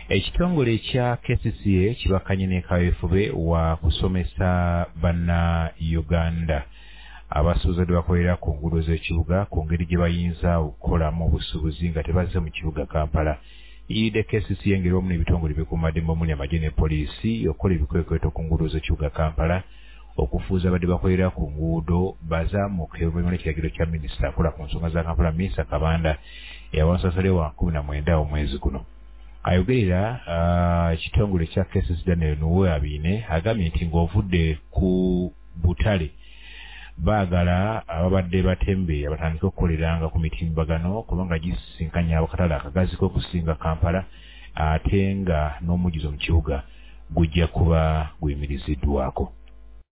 Ekitongole kya KCCA kibakanye ne kaweefube wa kusomesa banna Uganda abasuuza bakolera ku nguudo z'ekibuga ku ngeri gye bayinza okukolamu obusuubuzi nga tebazze mu kibuga Kampala. Iyidde KCCA engeri omu n'ebitongole bikuumaddembe omuli amagye ne poliisi okukola ebikwekweto ku nguudo z'ekibuga Kampala okufuuza abadde bakolera ku nguudo bazaamuke mu kiragiro kya minisita akola ku nsonga za Kampala Minisita Kabanda eyawansasale wa 19 omwezi guno. Ayogerera ekitongole kya KCCA Daniel Nuwabine agambye nti ng'ovudde ku butale baagala ababadde batembe abatandika okukoleranga ku mitimbagano kubanga gisisinkanya akatale akagazi k'okusinga Kampala ate nga n'omujjuzo mu kibuga gujja kuba guyimiriziddwako.